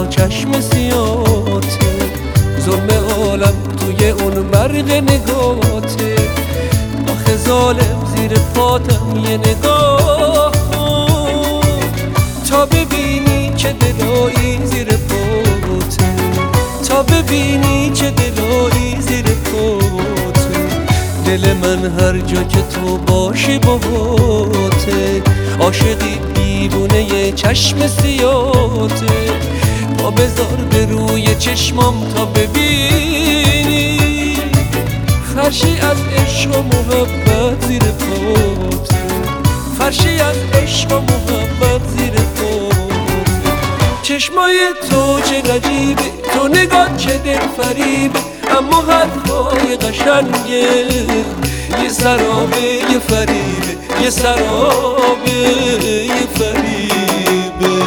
تنها چشم سیاته، ظلم عالم توی اون برق نگاته. آخه ظالم زیر پاتم یه نگاه کن تا ببینی چه دلایی زیر پاته، تا ببینی چه دلایی زیر پاته. دل من هر جا که تو باشی باهاته، عاشقی دیوونه ی چشم سیاته. پا بذار به روی چشمام تا ببینی فرشی از عشق و محبت زیر پاته، فرشی از عشق و محبت زیر پاته. چشمای تو چه عجیبه، تو نگاه چه دل فریبه، اما حرفای قشنگه یه سرابه یه فریبه، یه سرابه یه فریبه.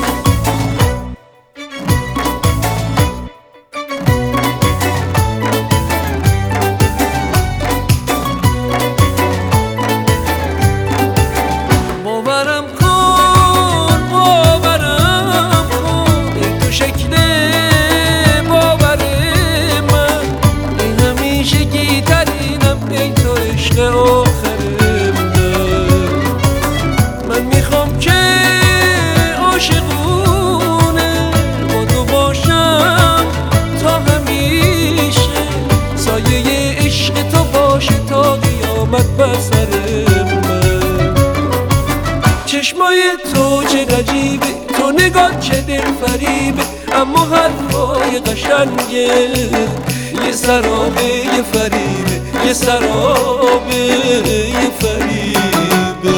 باورم کن ای تو شکل باور من، این همیشگی ترینم ای تو عشق آخرم. من میخوام که عاشقونه با تو باشم تا همیشه، سایه عشق تو باشه تا قیامت بر سرم. چشمای تو چه عجیبه، تو نگاه چه دل فریبه، اما حرفای قشنگه یه سرابه یه فریبه، یه سرابه یه فریبه.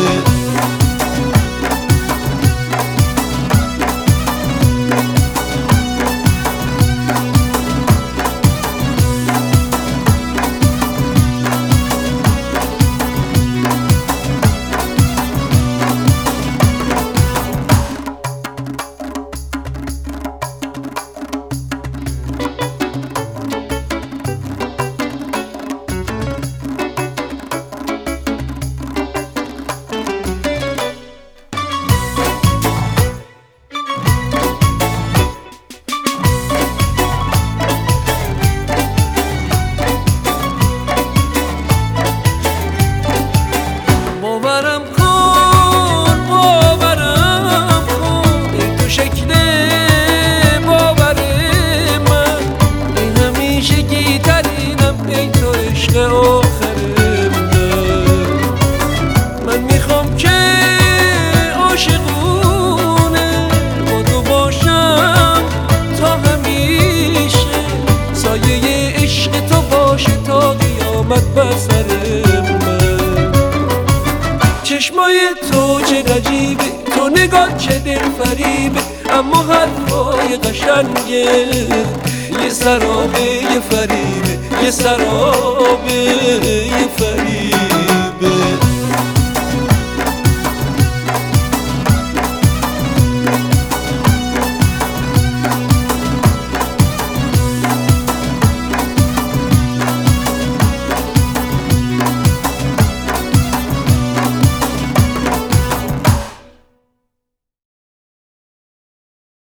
باورم کن ای تو شکل باور من، این همیشگی ترینم ای تو عشق آخرم. من میخوام که عاشقونه با تو باشم تا همیشه، سایه عشق تو باشه تا قیامت بر سرم. چشمای تو چه عجیبه، تو نگاه چه دل فریبه، اما حرفای قشنگه یه سرابه یه فریبه، یه سرابه یه فریبه.